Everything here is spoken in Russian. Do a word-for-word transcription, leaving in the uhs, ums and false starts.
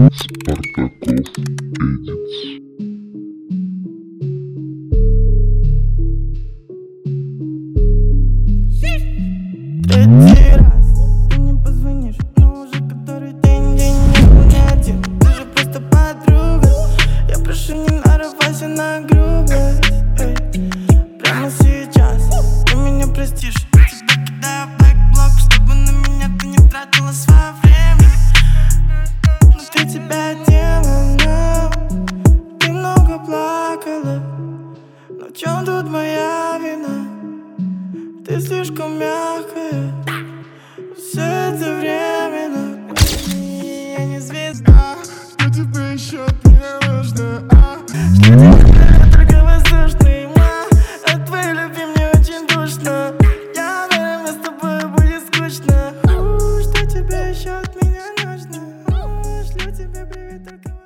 Спартаков Эдитс. Третий раз ты не позвонишь, но уже который день, день не один. Ты же просто подруга. Я прошу, не нарывайся на грубость, эй. Прямо сейчас ты меня простишь. Я тебя кидаю в блэк-блок, чтобы на меня ты не тратила свое время. Внутри тебя демона, ты много плакала. Но в чем тут моя вина? Ты слишком мягкая. Все это временно. Я не звезда. Что тебе еще от меня нужно, а? Что тебе только воздушный ма. От твоей любви мне очень душно. Я уверен, с тобой будет скучно. У, Что тебе еще от меня нужно? У, Шлю тебе привет только